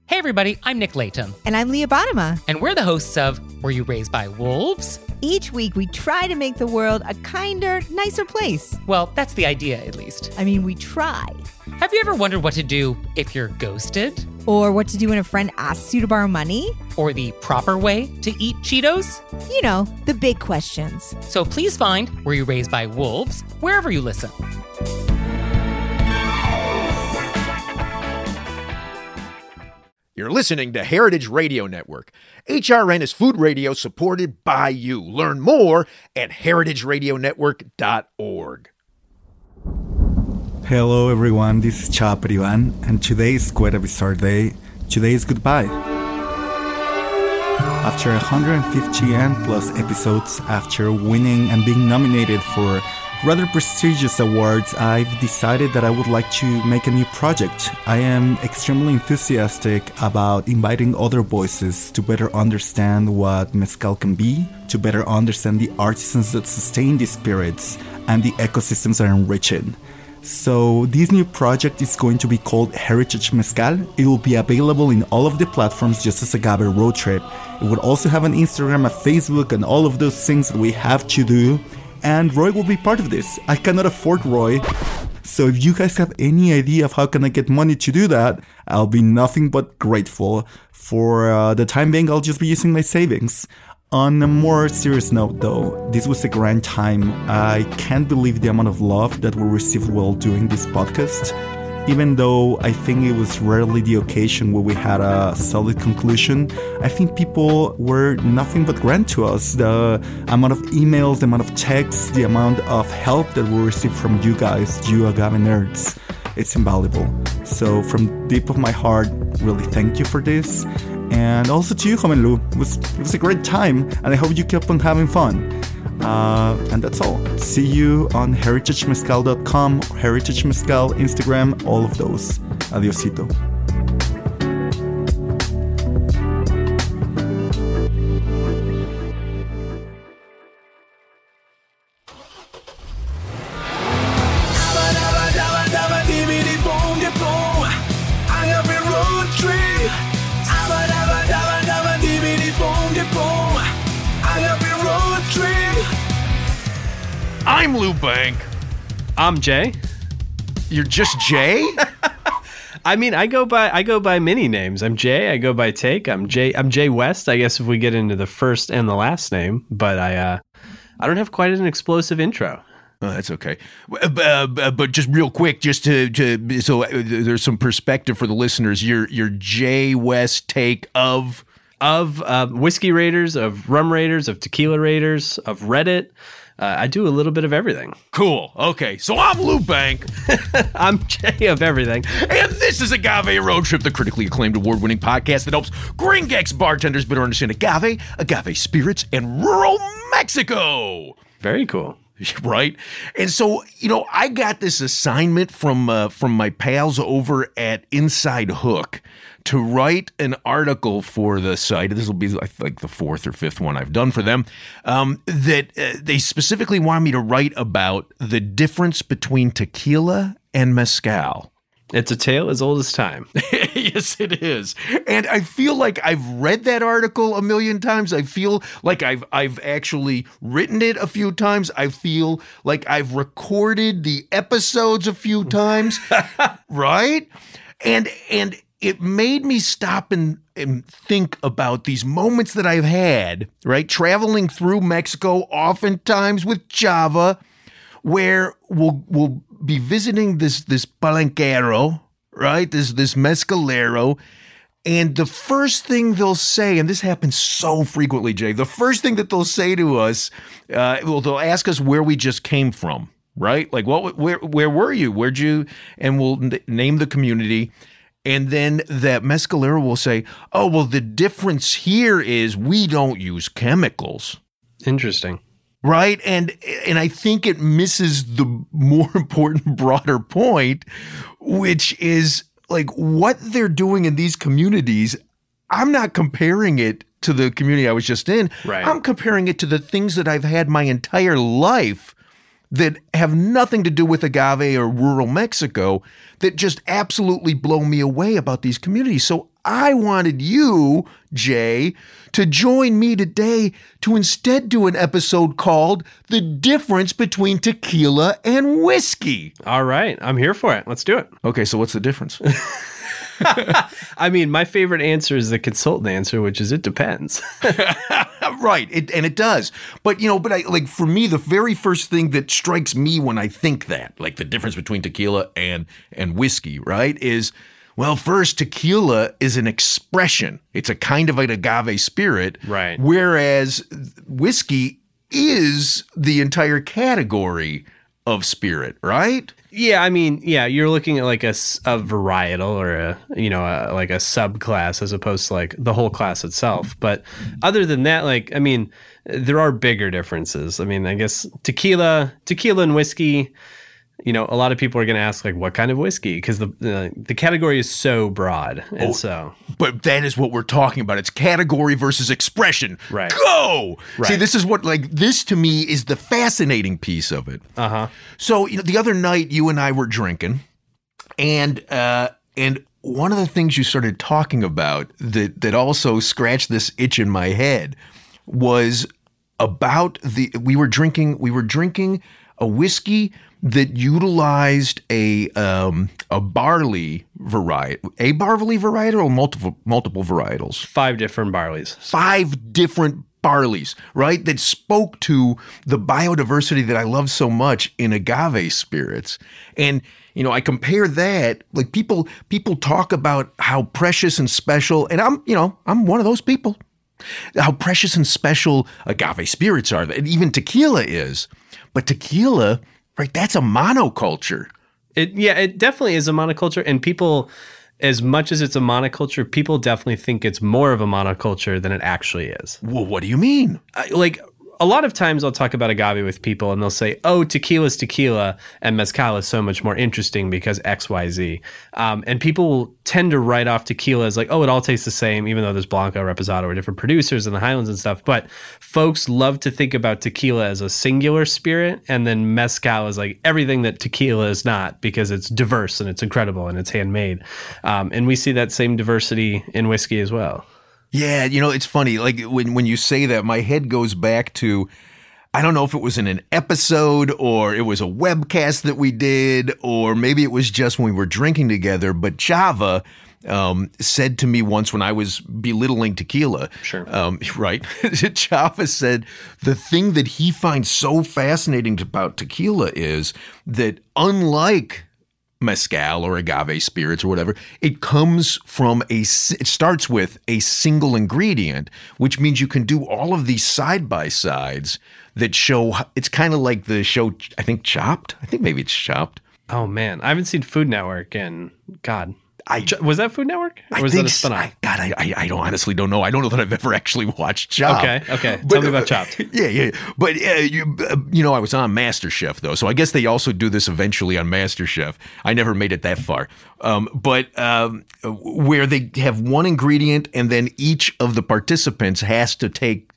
Hey everybody, I'm Nick Layton. And I'm Leah Bottima. And we're the hosts of Were You Raised by Wolves? Each week we try to make the world a kinder, nicer place. Well, that's the idea, at least. I mean, we try. Have you ever wondered what to do if you're ghosted? Or what to do when a friend asks you to borrow money? Or the proper way to eat Cheetos? You know, the big questions. So please find Were You Raised by Wolves wherever you listen. You're listening to Heritage Radio Network. HRN is food radio supported by you. Learn more at heritageradionetwork.org. Hello everyone, this is Chapa Ivan, and today is quite a bizarre day. Today is goodbye. After 150 and plus episodes, after winning and being nominated for rather prestigious awards, I've decided that I would like to make a new project. I am extremely enthusiastic about inviting other voices to better understand what mezcal can be, to better understand the artisans that sustain these spirits, and the ecosystems that enrich it. So this new project is going to be called Heritage Mezcal. It will be available in all of the platforms just as Agave Road Trip. It would also have an Instagram, a Facebook, and all of those things that we have to do. And Roy will be part of this. I cannot afford Roy. So if you guys have any idea of how can I get money to do that, I'll be nothing but grateful. For the time being, I'll just be using my savings. On a more serious note though, this was a grand time. I can't believe the amount of love that we received while doing this podcast. Even though I think it was rarely the occasion where we had a solid conclusion, I think people were nothing but grand to us. The amount of emails, the amount of texts, the amount of help that we received from you guys, you Agave nerds, it's invaluable. So from deep of my heart, really thank you for this. And also to you, Joven Lu. It was a great time, and I hope you keep on having fun. And that's all. See you on heritagemezcal.com, Heritage Mezcal, Instagram, all of those. Adiosito. I'm Lou Bank. I'm Jay. You're just Jay? I mean, I go by many names. I'm Jay. I go by Take. I'm Jay West. I guess if we get into the first and the last name, but I don't have quite an explosive intro. Oh, that's okay. But just real quick, just to so there's some perspective for the listeners. You're Jay West Take of Whiskey Raiders, of Rum Raiders, of Tequila Raiders, of Reddit. I do a little bit of everything. Cool. Okay, so I'm Lou Bank. I'm Jay of everything. And this is Agave Road Trip, the critically acclaimed award-winning podcast that helps Gringex bartenders better understand agave spirits, and rural Mexico. Very cool. Right? And so, I got this assignment from my pals over at Inside Hook to write an article for the site. This will be like the fourth or fifth one I've done for them, that they specifically wanted me to write about the difference between tequila and mezcal. It's a tale as old as time. Yes, it is. And I feel like I've read that article a million times. I feel like I've actually written it a few times. I feel like I've recorded the episodes a few times, right? And it made me stop and think about these moments that I've had, right? Traveling through Mexico, oftentimes with Java, where we'll be visiting this palenquero, right? This mezcalero. And the first thing they'll say, and this happens so frequently, Jay, the first thing that they'll say to us, they'll ask us where we just came from, right? Like, where were you? Where'd you? And we'll name the community. And then that mezcalero will say, oh, well, the difference here is we don't use chemicals. Interesting. Right? And I think it misses the more important, broader point, which is like what they're doing in these communities. I'm not comparing it to the community I was just in. Right. I'm comparing it to the things that I've had my entire life that have nothing to do with agave or rural Mexico that just absolutely blow me away about these communities. So I wanted you, Jay, to join me today to instead do an episode called The Difference Between Tequila and Whiskey. All right. I'm here for it. Let's do it. Okay, so what's the difference? I mean, my favorite answer is the consultant answer, which is it depends. Right, it does. But, for me, the very first thing that strikes me when I think that, like the difference between tequila and whiskey, right, is, well, first, tequila is an expression. It's a kind of an agave spirit. Right. Whereas whiskey is the entire category of spirit, right? Yeah, I mean, you're looking at like a varietal or like a subclass as opposed to like the whole class itself. But other than that, like, I mean, there are bigger differences. I mean, I guess tequila and whiskey, a lot of people are going to ask like, what kind of whiskey? Because the category is so broad. And But that is what we're talking about. It's category versus expression. Right. Go! Right. See, this is what, this to me is the fascinating piece of it. Uh-huh. So, the other night you and I were drinking, and one of the things you started talking about that also scratched this itch in my head was about we were drinking a whiskey that utilized a barley variety, or multiple varietals? 5 different barleys. 5 different barleys, right? That spoke to the biodiversity that I love so much in agave spirits. And, I compare that, like people talk about how precious and special, and I'm one of those people, how precious and special agave spirits are, and even tequila is. But tequila, right, that's a monoculture. It definitely is a monoculture, and people, as much as it's a monoculture, people definitely think it's more of a monoculture than it actually is. Well, what do you mean? Like, a lot of times I'll talk about agave with people and they'll say, oh, tequila's tequila and mezcal is so much more interesting because X, Y, Z. And people will tend to write off tequila as like, oh, it all tastes the same, even though there's Blanco, Reposado, or different producers in the Highlands and stuff. But folks love to think about tequila as a singular spirit, and then mezcal is like everything that tequila is not, because it's diverse and it's incredible and it's handmade. And we see that same diversity in whiskey as well. Yeah, it's funny. Like when you say that, my head goes back to, I don't know if it was in an episode or it was a webcast that we did, or maybe it was just when we were drinking together. But Chava said to me once when I was belittling tequila. Sure. Right. Chava said the thing that he finds so fascinating about tequila is that unlike mezcal or agave spirits or whatever, it starts with a single ingredient, which means you can do all of these side-by-sides that show, it's kind of like the show, I think Chopped. I think maybe it's Chopped. Oh man, I haven't seen Food Network and God. Was that Food Network? Or was that a spinoff? I don't honestly don't know. I don't know that I've ever actually watched Chopped. Okay. Tell me about Chopped. Yeah. But I was on MasterChef though, so I guess they also do this eventually on MasterChef. I never made it that far. But where they have one ingredient and then each of the participants has to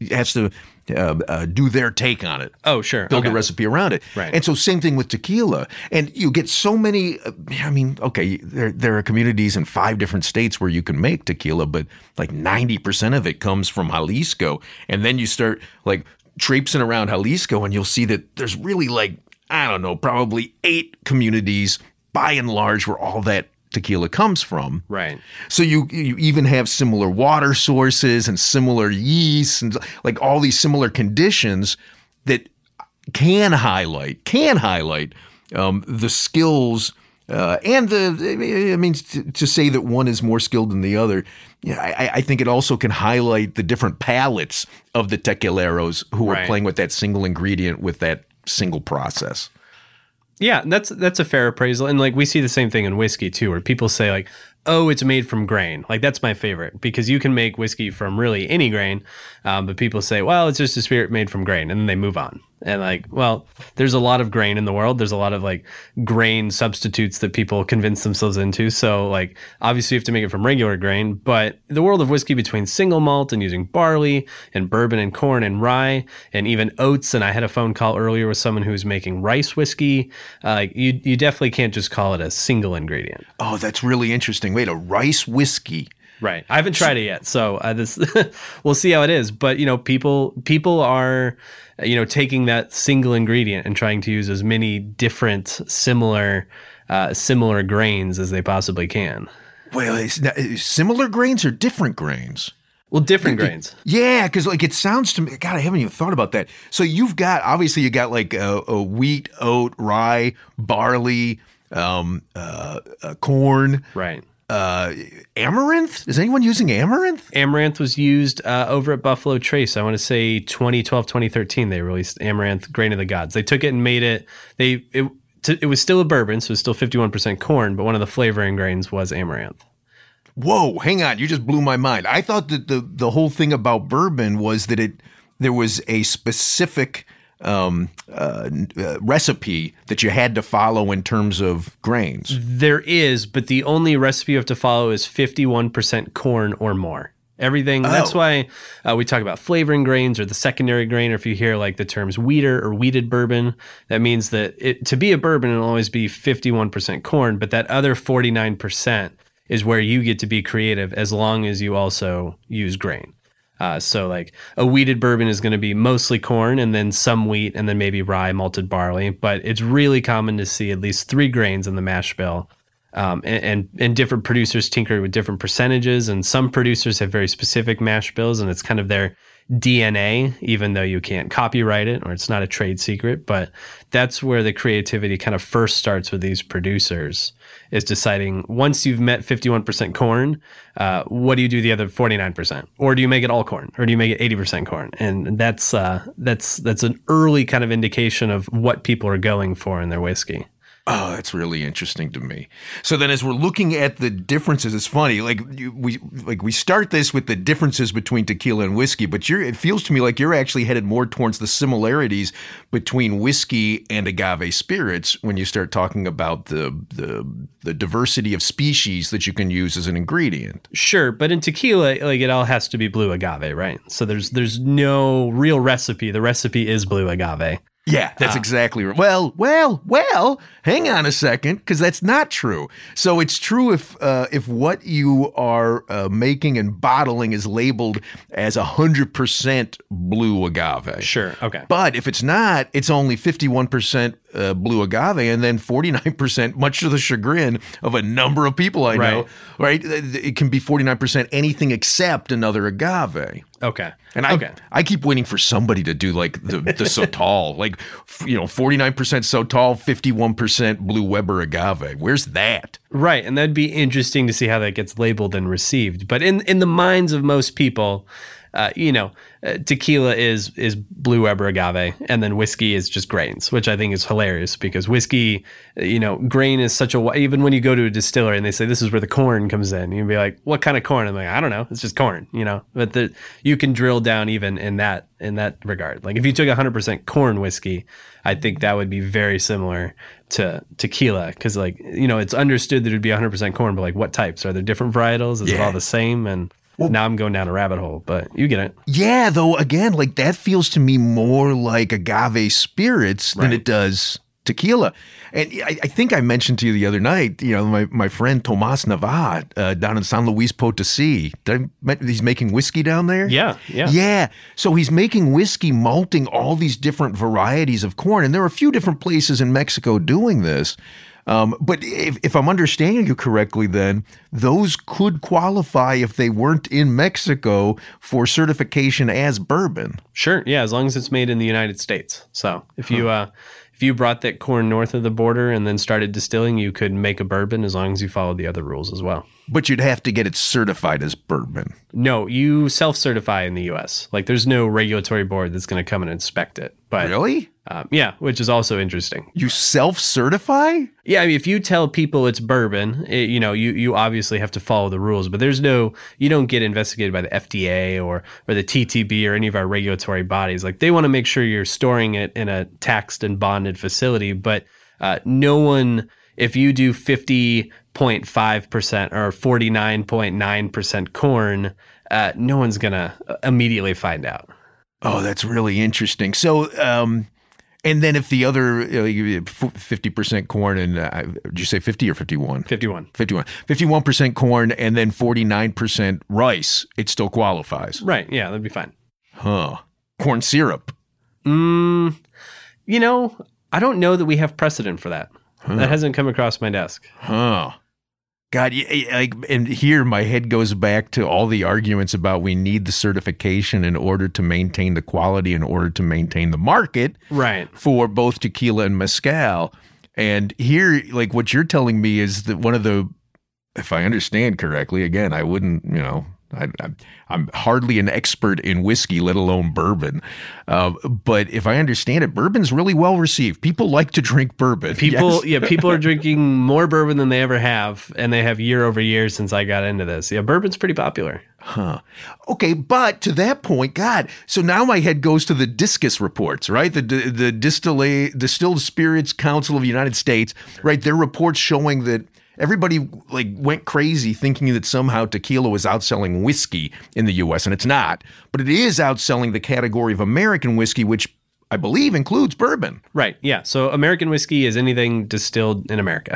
do their take on it. Oh, sure. Build a recipe around it. Right. And so same thing with tequila. And you get so many, there are communities in 5 different states where you can make tequila, but like 90% of it comes from Jalisco. And then you start like traipsing around Jalisco and you'll see that there's really like, I don't know, probably 8 communities by and large where all that tequila comes from. Right. So you even have similar water sources and similar yeasts and like all these similar conditions that can highlight the skills and to say that one is more skilled than the other. Yeah, I think it also can highlight the different palates of the tequileros who are playing with that single ingredient with that single process. Yeah, that's a fair appraisal. And like we see the same thing in whiskey too, where people say like, oh, it's made from grain. Like that's my favorite because you can make whiskey from really any grain. But people say, well, it's just a spirit made from grain. And then they move on. And like, well, there's a lot of grain in the world. There's a lot of like grain substitutes that people convince themselves into. So like, obviously you have to make it from regular grain, but the world of whiskey between single malt and using barley and bourbon and corn and rye and even oats. And I had a phone call earlier with someone who's making rice whiskey. You definitely can't just call it a single ingredient. Oh, that's really interesting. Wait, a rice whiskey. Right. I haven't tried it yet, so this we'll see how it is. But people are taking that single ingredient and trying to use as many different similar grains as they possibly can. Well, it's not, similar grains or different grains? Well, different grains. Yeah, because like it sounds to me. God, I haven't even thought about that. So you got like a wheat, oat, rye, barley, corn, right? Amaranth. Is anyone using amaranth? Amaranth was used over at Buffalo Trace. I want to say 2012, 2013. They released Amaranth, Grain of the Gods. They took it and made it. It was still a bourbon, so it was still 51% corn, but one of the flavoring grains was amaranth. Whoa, hang on. You just blew my mind. I thought that the whole thing about bourbon was that there was a specific recipe that you had to follow in terms of grains. There is, but the only recipe you have to follow is 51% corn or more. Everything. That's why we talk about flavoring grains or the secondary grain, or if you hear like the terms wheater or wheated bourbon, that means that to be a bourbon, it'll always be 51% corn, but that other 49% is where you get to be creative as long as you also use grain. So like a wheated bourbon is going to be mostly corn and then some wheat and then maybe rye, malted barley. But it's really common to see at least 3 grains in the mash bill. And different producers tinker with different percentages. And some producers have very specific mash bills and it's kind of their DNA, even though you can't copyright it or it's not a trade secret. But that's where the creativity kind of first starts with these producers, is deciding once you've met 51% corn, what do you do the other 49%? Or do you make it all corn? Or do you make it 80% corn? And that's an early kind of indication of what people are going for in their whiskey. Oh, that's really interesting to me. So then as we're looking at the differences, it's funny, we start this with the differences between tequila and whiskey, but it feels to me like you're actually headed more towards the similarities between whiskey and agave spirits when you start talking about the diversity of species that you can use as an ingredient. Sure, but in tequila, like it all has to be blue agave, right? So there's no real recipe. The recipe is blue agave. Yeah, that's exactly right. Well, hang on a second, because that's not true. So it's true if what you are making and bottling is labeled as 100% blue agave. Sure, okay. But if it's not, it's only 51% blue agave and then 49%, much to the chagrin of a number of people I know, right? It can be 49% anything except another agave. Okay. And I keep waiting for somebody to do like the Sotol, like, 49% Sotol, 51% Blue Weber agave. Where's that? Right. And that'd be interesting to see how that gets labeled and received. But in the minds of most people, tequila is Blue Weber agave, and then whiskey is just grains, which I think is hilarious because whiskey, grain is such even when you go to a distillery and they say this is where the corn comes in, you'd be like, what kind of corn? I'm like, I don't know, it's just corn, but you can drill down even in that regard. Like if you took 100% corn whiskey, I think that would be very similar to tequila because it's understood that it would be 100% corn, but like what types? Are there different varietals? Is it all the same? And now I'm going down a rabbit hole, but you get it. Yeah, though, again, like that feels to me more like agave spirits than it does tequila. And I think I mentioned to you the other night, my friend Tomas Nava down in San Luis Potosí. He's making whiskey down there? Yeah. Yeah. So he's making whiskey, malting all these different varieties of corn. And there are a few different places in Mexico doing this. But if I'm understanding you correctly, then those could qualify if they weren't in Mexico for certification as bourbon. Sure. Yeah. As long as it's made in the United States. So if you brought that corn north of the border and then started distilling, you could make a bourbon as long as you followed the other rules as well. But you'd have to get it certified as bourbon. No, you self-certify in the U.S. Like there's no regulatory board that's going to come and inspect it. But really? Yeah, which is also interesting. You self-certify? Yeah, I mean, if you tell people it's bourbon, you obviously have to follow the rules. But you don't get investigated by the FDA or the TTB or any of our regulatory bodies. Like they want to make sure you're storing it in a taxed and bonded facility. But no one, if you do 50.5% or 49.9% corn, no one's going to immediately find out. Oh, that's really interesting. So, And then if the other 50% corn and did you say 50 or 51? 51. 51% corn and then 49% rice, it still qualifies. Right. Yeah, that'd be fine. Huh. Corn syrup. You know, I don't know that we have precedent for that. That hasn't come across my desk. Huh. God, and here my head goes back to all the arguments about we need the certification in order to maintain the quality, in order to maintain the market, right, for both tequila and mezcal. And here, like what you're telling me is that one of the, if I understand correctly, again, I wouldn't, I'm hardly an expert in whiskey, let alone bourbon. But if I understand it, bourbon's really well received. People like to drink bourbon. People are drinking more bourbon than they ever have, and they have year over year since I got into this. Yeah, bourbon's pretty popular. Huh. Okay, but to that point, God, so now my head goes to the DISCUS reports, right? The Distilled Spirits Council of the United States, right? Their reports showing that everybody went crazy thinking that somehow tequila was outselling whiskey in the U.S., and it's not. But it is outselling the category of American whiskey, which I believe includes bourbon. Right, yeah. So American whiskey is anything distilled in America.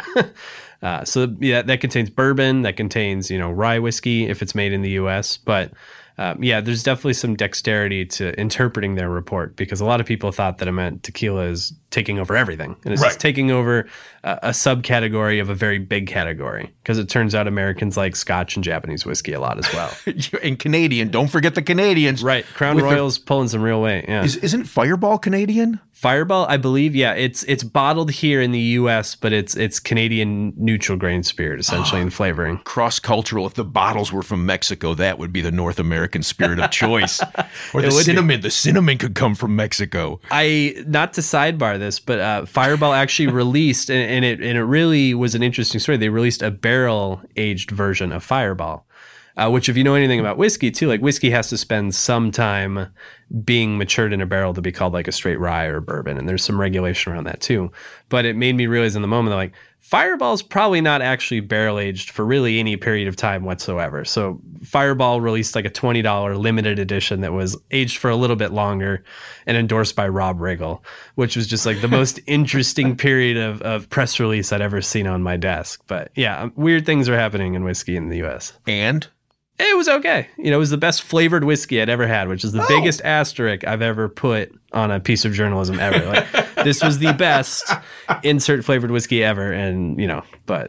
So yeah, that contains bourbon, that contains, rye whiskey if it's made in the U.S., but there's definitely some dexterity to interpreting their report, because a lot of people thought that it meant tequila is taking over everything. And it's just taking over a subcategory of a very big category, because it turns out Americans like Scotch and Japanese whiskey a lot as well. And Canadian. Don't forget the Canadians. Right. Crown Royal's pulling some real weight. Yeah. Isn't Fireball Canadian? Fireball, I believe, yeah. It's bottled here in the U.S., but it's Canadian neutral grain spirit, essentially, in flavoring. Cross-cultural. If the bottles were from Mexico, that would be the North American spirit of choice. Or the cinnamon. The cinnamon could come from Mexico. Not to sidebar this, but Fireball actually released, and it really was an interesting story. They released a barrel-aged version of Fireball. Which, if you know anything about whiskey, too, whiskey has to spend some time being matured in a barrel to be called a straight rye or bourbon. And there's some regulation around that, too. But it made me realize in the moment that, Fireball's probably not actually barrel aged for really any period of time whatsoever. So Fireball released a $20 limited edition that was aged for a little bit longer and endorsed by Rob Riggle, which was just the most interesting period of press release I'd ever seen on my desk. But yeah, weird things are happening in whiskey in the U.S. And it was okay. It was the best flavored whiskey I'd ever had, which is the biggest asterisk I've ever put on a piece of journalism ever. This was the best insert flavored whiskey ever. And, but.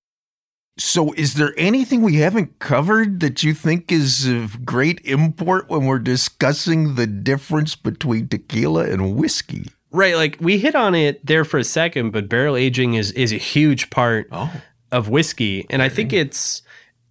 So is there anything we haven't covered that you think is of great import when we're discussing the difference between tequila and whiskey? Right. We hit on it there for a second, but barrel aging is a huge part of whiskey. And I think it's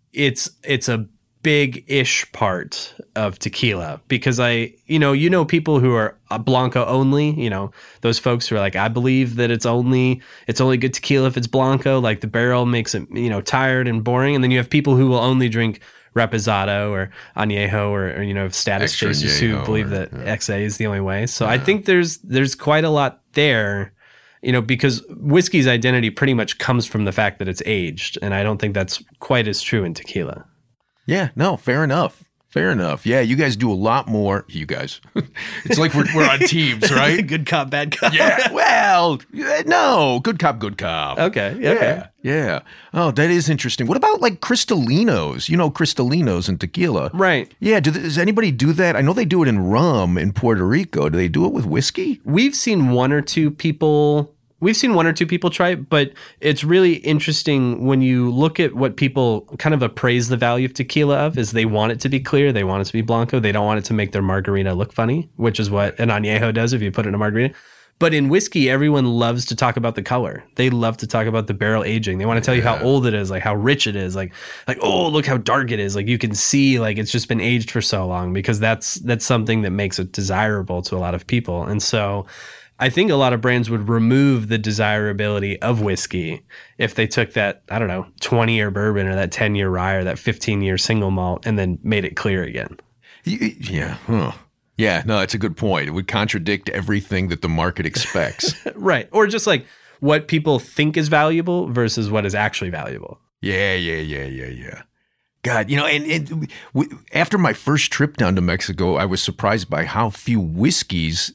a big-ish part of tequila, because people who are Blanco only, those folks who are I believe that it's only good tequila if it's Blanco, the barrel makes it, tired and boring. And then you have people who will only drink Reposado or Añejo or status chasers who believe that XA is the only way. So I think there's quite a lot there, because whiskey's identity pretty much comes from the fact that it's aged. And I don't think that's quite as true in tequila. Yeah, no, fair enough. Fair enough. Yeah, you guys do a lot more. You guys. It's like we're on teams, right? Good cop, bad cop. Yeah, well, no. Good cop, good cop. Okay. Okay. Yeah. Oh, that is interesting. What about Cristalinos? Cristalinos and tequila. Right. Yeah, does anybody do that? I know they do it in rum in Puerto Rico. Do they do it with whiskey? We've seen one or two people try it, but it's really interesting when you look at what people kind of appraise the value of tequila of, is they want it to be clear, they want it to be Blanco, they don't want it to make their margarita look funny, which is what an Añejo does if you put it in a margarita. But in whiskey, everyone loves to talk about the color. They love to talk about the barrel aging. They want to tell you how old it is, how rich it is, oh, look how dark it is. You can see it's just been aged for so long, because that's something that makes it desirable to a lot of people. And so I think a lot of brands would remove the desirability of whiskey if they took that, 20-year bourbon or that 10-year rye or that 15-year single malt and then made it clear again. Yeah. Huh. Yeah, no, that's a good point. It would contradict everything that the market expects. Right. Or just what people think is valuable versus what is actually valuable. Yeah. God, and after my first trip down to Mexico, I was surprised by how few whiskeys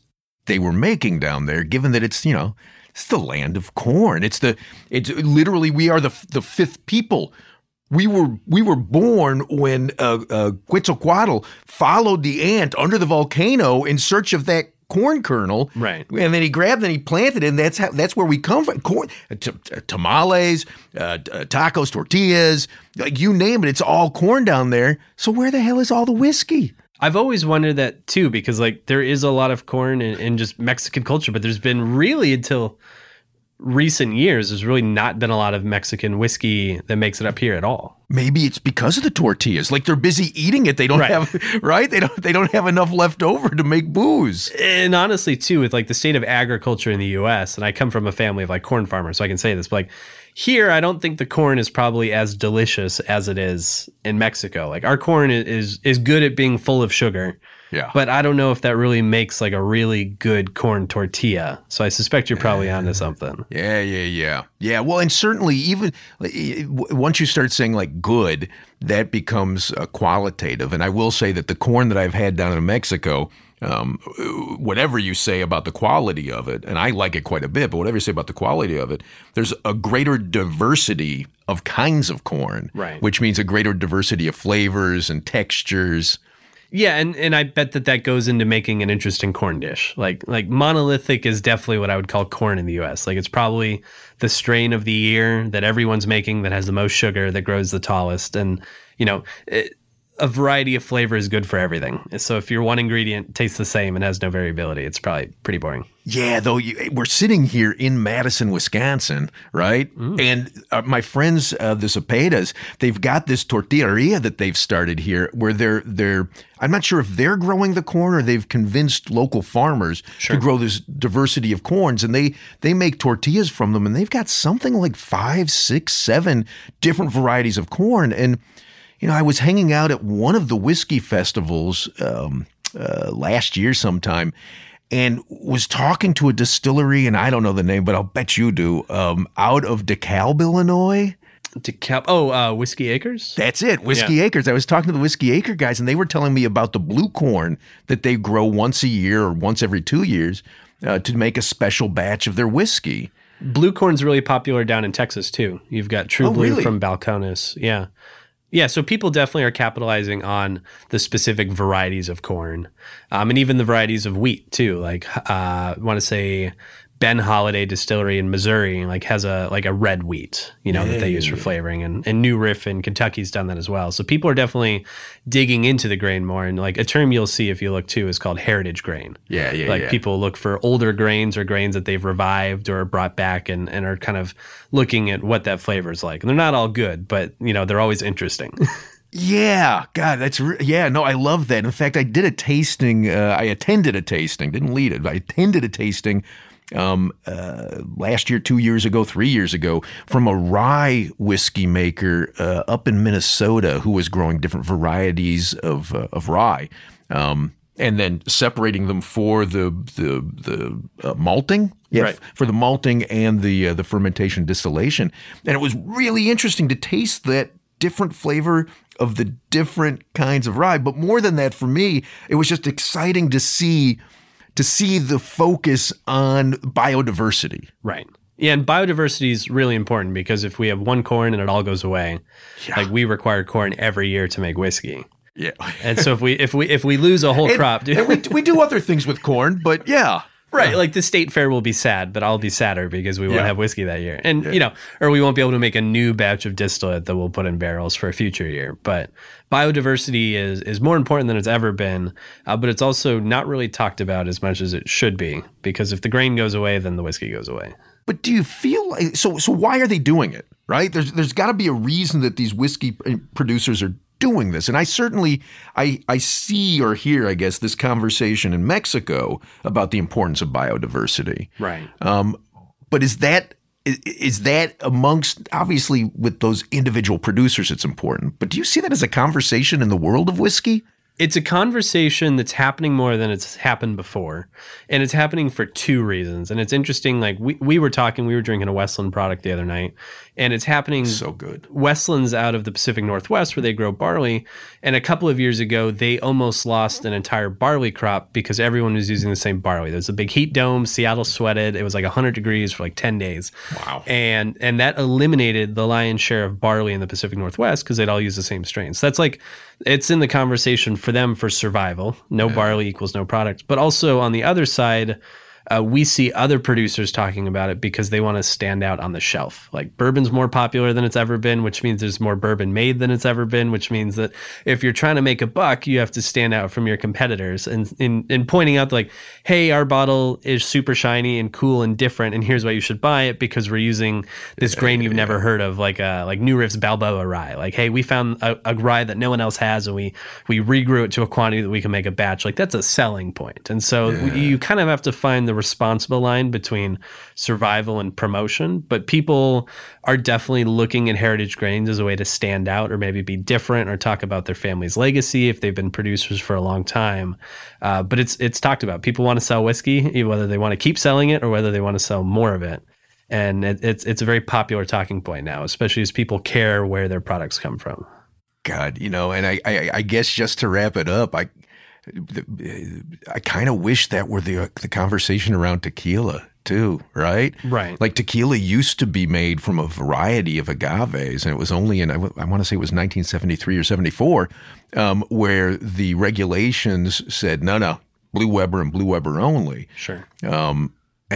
they were making down there, given that it's, it's the land of corn. It's literally, we are the fifth people. We were born when Quetzalcoatl followed the ant under the volcano in search of that corn kernel, right? And then he grabbed it and he planted it, and that's where we come from. Corn, tamales, tacos, tortillas, like you name it, it's all corn down there. So where the hell is all the whiskey? I've always wondered that too, because like there is a lot of corn in just Mexican culture, but there's been really until recent years, there's really not been a lot of Mexican whiskey that makes it up here at all. Maybe it's because of the tortillas. Like they're busy eating it. They don't have, right? They don't have enough left over to make booze. And honestly, too, with like the state of agriculture in the U.S., and I come from a family of like corn farmers, so I can say this, but like here, I don't think the corn is probably as delicious as it is in Mexico. Like our corn is good at being full of sugar. Yeah. But I don't know if that really makes like a really good corn tortilla. So I suspect you're probably onto something. Yeah. Well, and certainly even once you start saying like good, that becomes qualitative. And I will say that the corn that I've had down in Mexico, whatever you say about the quality of it, and I like it quite a bit, but whatever you say about the quality of it, there's a greater diversity of kinds of corn, right? Which means a greater diversity of flavors and textures. Yeah, and I bet that goes into making an interesting corn dish. Like monolithic is definitely what I would call corn in the U.S. Like it's probably the strain of the year that everyone's making that has the most sugar, that grows the tallest, and a variety of flavor is good for everything. So if your one ingredient tastes the same and has no variability, it's probably pretty boring. Yeah, though we're sitting here in Madison, Wisconsin, right? And my friends, the Cepedas, they've got this tortilleria that they've started here where they're I'm not sure if they're growing the corn or they've convinced local farmers to grow this diversity of corns, and they make tortillas from them, and they've got something like 5, 6, 7 different varieties of corn. And I was hanging out at one of the whiskey festivals last year sometime and was talking to a distillery, and I don't know the name, but I'll bet you do, out of DeKalb, Illinois. Whiskey Acres? That's it, Whiskey Acres. I was talking to the Whiskey Acre guys, and they were telling me about the blue corn that they grow once a year or once every 2 years to make a special batch of their whiskey. Blue corn's really popular down in Texas, too. You've got True Blue really? from Balcones. Yeah. Yeah, so people definitely are capitalizing on the specific varieties of corn, and even the varieties of wheat too. Like I want to say Ben Holiday Distillery in Missouri has a red wheat, that they use for flavoring, and New Riff in Kentucky's done that as well. So people are definitely digging into the grain more, and like a term you'll see if you look too is called heritage grain. Yeah. People look for older grains or grains that they've revived or brought back, and are kind of looking at what that flavor is like. And they're not all good, but they're always interesting. Yeah, God, I love that. In fact, I did a tasting. I attended a tasting, didn't lead it, but I attended a tasting last year, 2 years ago, 3 years ago, from a rye whiskey maker up in Minnesota who was growing different varieties of rye, and then separating them for the malting, right? For the malting and the fermentation distillation, and it was really interesting to taste that different flavor of the different kinds of rye. But more than that, for me, it was just exciting to see the focus on biodiversity. Right. Yeah, and biodiversity is really important because if we have one corn and it all goes away, like we require corn every year to make whiskey. Yeah. And so if we lose a whole crop, and we do other things with corn, but yeah. Right, like the state fair will be sad, but I'll be sadder because we won't have whiskey that year. And, or we won't be able to make a new batch of distillate that we'll put in barrels for a future year. But biodiversity is more important than it's ever been, but it's also not really talked about as much as it should be, because if the grain goes away, then the whiskey goes away. But do you feel like, so why are they doing it, right? There's got to be a reason that these whiskey producers are doing this. And I certainly, I see or hear, I guess, this conversation in Mexico about the importance of biodiversity. Right. But is that amongst, obviously with those individual producers, it's important, but do you see that as a conversation in the world of whiskey? It's a conversation that's happening more than it's happened before. And it's happening for two reasons. And it's interesting, like we were drinking a Westland product the other night, And it's happening So good. Westlands out of the Pacific Northwest where they grow barley. And a couple of years ago, they almost lost an entire barley crop because everyone was using the same barley. There's a big heat dome. Seattle sweated. It was like 100 degrees for like 10 days. Wow. And that eliminated the lion's share of barley in the Pacific Northwest because they'd all use the same strains. So that's like, it's in the conversation for them for survival. No barley equals no product. But also on the other side, we see other producers talking about it because they want to stand out on the shelf. Like bourbon's more popular than it's ever been, which means there's more bourbon made than it's ever been, which means that if you're trying to make a buck, you have to stand out from your competitors and in pointing out like, hey, our bottle is super shiny and cool and different, and here's why you should buy it because we're using this grain you've never heard of, like New Riff's Balboa rye. Like, hey, we found a rye that no one else has, and we regrew it to a quantity that we can make a batch. Like that's a selling point. And so you kind of have to find the responsible line between survival and promotion, but people are definitely looking at heritage grains as a way to stand out or maybe be different or talk about their family's legacy if they've been producers for a long time. But it's talked about. People want to sell whiskey, whether they want to keep selling it or whether they want to sell more of it. And it's a very popular talking point now, especially as people care where their products come from. God, and I guess just to wrap it up, I kind of wish that were the conversation around tequila too, right? Right. Like tequila used to be made from a variety of agaves, and it was only in, I want to say it was 1973 or 74, where the regulations said, no, Blue Weber and Blue Weber only. Sure. And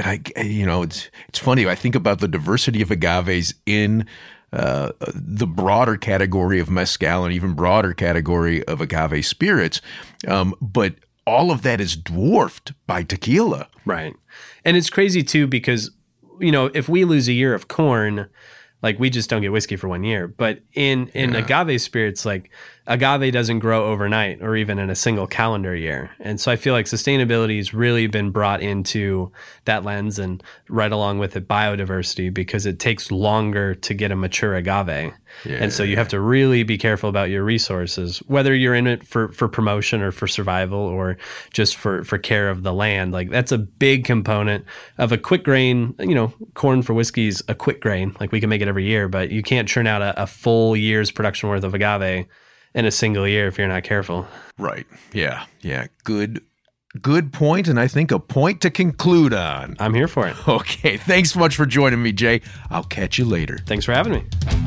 it's funny. I think about the diversity of agaves in the broader category of mezcal and even broader category of agave spirits. But all of that is dwarfed by tequila. Right. And it's crazy too, because, if we lose a year of corn, like we just don't get whiskey for 1 year. But in agave spirits, like agave doesn't grow overnight or even in a single calendar year. And so I feel like sustainability has really been brought into that lens, and right along with it, biodiversity, because it takes longer to get a mature agave. Yeah. And so you have to really be careful about your resources, whether you're in it for promotion or for survival or just for care of the land. Like that's a big component of a quick grain. Corn for whiskey is a quick grain. Like we can make it every year, but you can't churn out a full year's production worth of agave in a single year if you're not careful. Right. Yeah. Good point, and I think a point to conclude on. I'm here for it. Okay. Thanks so much for joining me, Jay. I'll catch you later. Thanks for having me.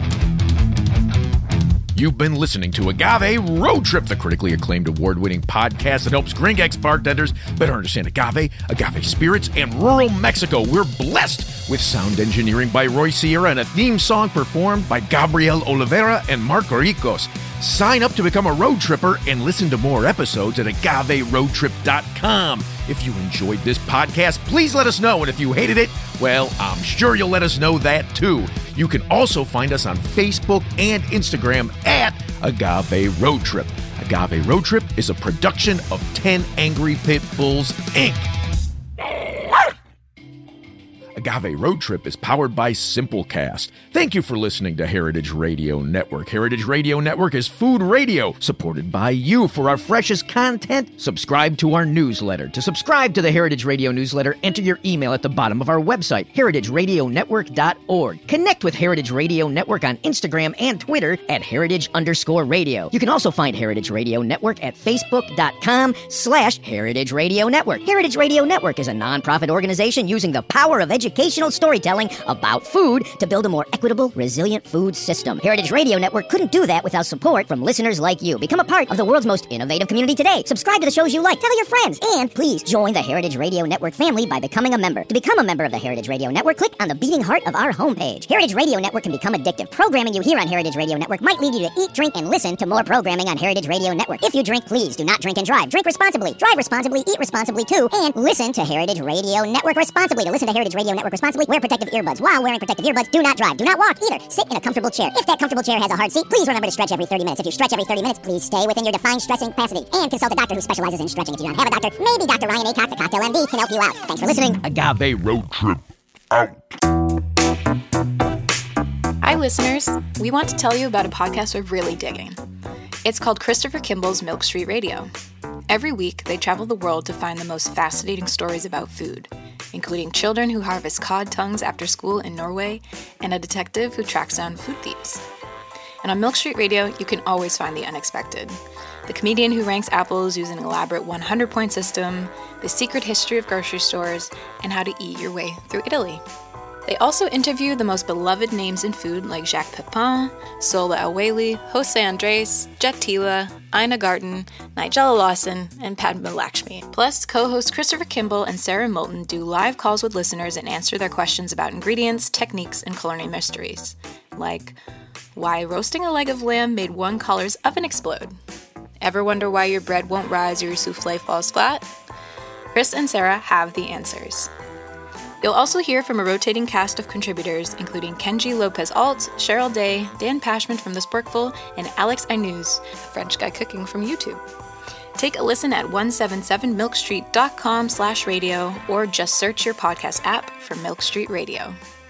You've been listening to Agave Road Trip, the critically acclaimed award-winning podcast that helps Gringex bartenders better understand agave spirits, and rural Mexico. We're blessed with sound engineering by Roy Sierra and a theme song performed by Gabriel Oliveira and Marco Ricos. Sign up to become a road tripper and listen to more episodes at agaveroadtrip.com. If you enjoyed this podcast, please let us know. And if you hated it, well, I'm sure you'll let us know that too. You can also find us on Facebook and Instagram at Agave Road Trip. Agave Road Trip is a production of 10 Angry Pit Bulls, Inc. Agave Road Trip is powered by Simplecast. Thank you for listening to Heritage Radio Network. Heritage Radio Network is food radio supported by you. For our freshest content, subscribe to our newsletter. To subscribe to the Heritage Radio newsletter, enter your email at the bottom of our website, heritageradionetwork.org. Connect with Heritage Radio Network on Instagram and Twitter at heritage_radio. You can also find Heritage Radio Network at facebook.com/Heritage Radio Network. Heritage Radio Network is a nonprofit organization using the power of educational storytelling about food to build a more equitable, resilient food system. Heritage Radio Network couldn't do that without support from listeners like you. Become a part of the world's most innovative community today. Subscribe to the shows you like. Tell your friends. And please join the Heritage Radio Network family by becoming a member. To become a member of the Heritage Radio Network, click on the beating heart of our homepage. Heritage Radio Network can become addictive. Programming you hear on Heritage Radio Network might lead you to eat, drink, and listen to more programming on Heritage Radio Network. If you drink, please do not drink and drive. Drink responsibly. Drive responsibly. Eat responsibly too. And listen to Heritage Radio Network responsibly. To listen to Heritage Radio Network responsibly, wear protective earbuds. While wearing protective earbuds, do not drive. Do not walk either. Sit in a comfortable chair. If that comfortable chair has a hard seat, please remember to stretch every 30 minutes. If you stretch every 30 minutes, please stay within your defined stretching capacity. And consult a doctor who specializes in stretching. If you don't have a doctor, maybe Dr. Ryan Acock, the Cocktail MD, can help you out. Thanks for listening. Agave Road Trip out. Hi, listeners. We want to tell you about a podcast we're really digging. It's called Christopher Kimball's Milk Street Radio. Every week, they travel the world to find the most fascinating stories about food. including children who harvest cod tongues after school in Norway and a detective who tracks down food thieves. And on Milk Street Radio, you can always find the unexpected. The comedian who ranks apples using an elaborate 100-point system, the secret history of grocery stores, and how to eat your way through Italy. They also interview the most beloved names in food like Jacques Pepin, Sola El-Waylly, Jose Andres, Jet Tila, Ina Garten, Nigella Lawson, and Padma Lakshmi. Plus, co-hosts Christopher Kimball and Sarah Moulton do live calls with listeners and answer their questions about ingredients, techniques, and culinary mysteries. Like, why roasting a leg of lamb made one caller's oven explode? Ever wonder why your bread won't rise or your souffle falls flat? Chris and Sarah have the answers. You'll also hear from a rotating cast of contributors, including Kenji Lopez-Alt, Cheryl Day, Dan Pashman from The Sporkful, and Alex Aynuz, a French guy cooking from YouTube. Take a listen at 177milkstreet.com/radio or just search your podcast app for Milk Street Radio.